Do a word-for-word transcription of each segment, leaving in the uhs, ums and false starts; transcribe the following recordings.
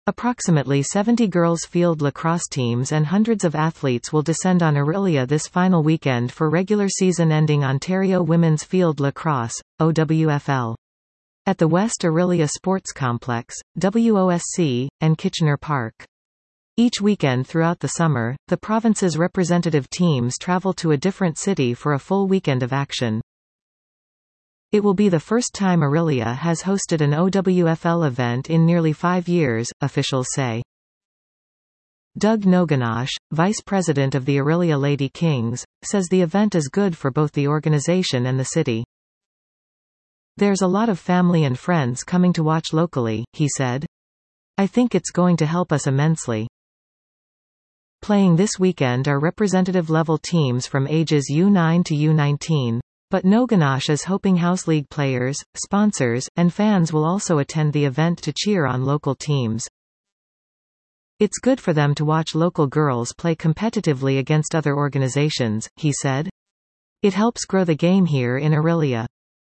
Approximately seventy girls' field lacrosse teams and hundreds of athletes will descend on Orillia this final weekend for regular season-ending Ontario Women's Field Lacrosse, O W F L. At the West Orillia Sports Complex, W O S C, and Kitchener Park. Each weekend throughout the summer, the province's representative teams travel to a different city for a full weekend of action. It will be the first time Orillia has hosted an O W F L event in nearly five years, officials say. Doug Noganash, vice president of the Orillia Lady Kings, says the event is good for both the organization and the city. There's a lot of family and friends coming to watch locally, he said. I think it's going to help us immensely. Playing this weekend are representative-level teams from ages U nine to U nineteen. But Noganash is hoping House League players, sponsors, and fans will also attend the event to cheer on local teams. It's good for them to watch local girls play competitively against other organizations, he said. It helps grow the game here in Orillia.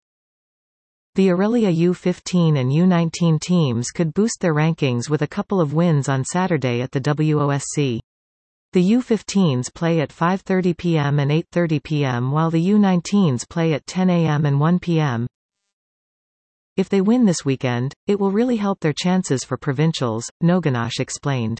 The Orillia U fifteen and U nineteen teams could boost their rankings with a couple of wins on Saturday at the W O S C. The U fifteens play at five thirty p m and eight thirty p m while the U nineteens play at ten a m and one p m If they win this weekend, it will really help their chances for provincials, Noganash explained.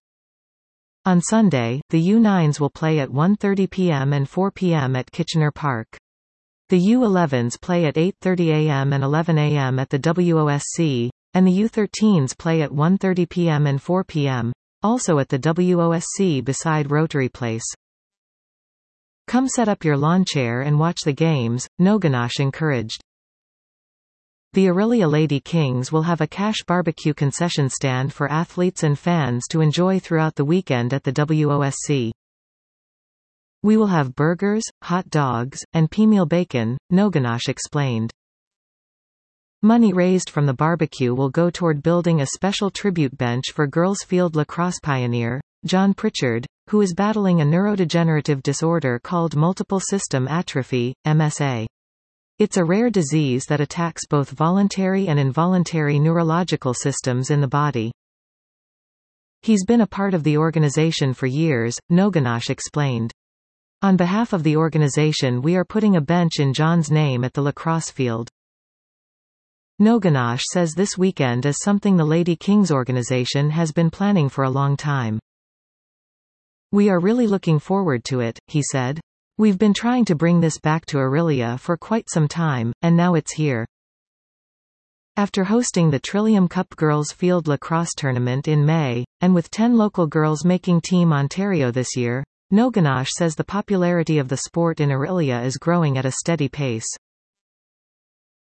On Sunday, the U nines will play at one thirty p m and four p m at Kitchener Park. The U elevens play at eight thirty a m and eleven a m at the W O S C, and the U thirteens play at one thirty p m and four p m also at the W O S C beside Rotary Place. Come set up your lawn chair and watch the games, Noganash encouraged. The Orillia Lady Kings will have a cash barbecue concession stand for athletes and fans to enjoy throughout the weekend at the W O S C. We will have burgers, hot dogs, and pea-meal bacon, Noganash explained. Money raised from the barbecue will go toward building a special tribute bench for girls field lacrosse pioneer, John Pritchard, who is battling a neurodegenerative disorder called multiple system atrophy, M S A. It's a rare disease that attacks both voluntary and involuntary neurological systems in the body. He's been a part of the organization for years, Noganash explained. On behalf of the organization, we are putting a bench in John's name at the lacrosse field. Noganash says this weekend is something the Lady Kings organization has been planning for a long time. We are really looking forward to it, he said. We've been trying to bring this back to Orillia for quite some time, and now it's here. After hosting the Trillium Cup Girls Field Lacrosse Tournament in May, and with ten local girls making Team Ontario this year, Noganash says the popularity of the sport in Orillia is growing at a steady pace.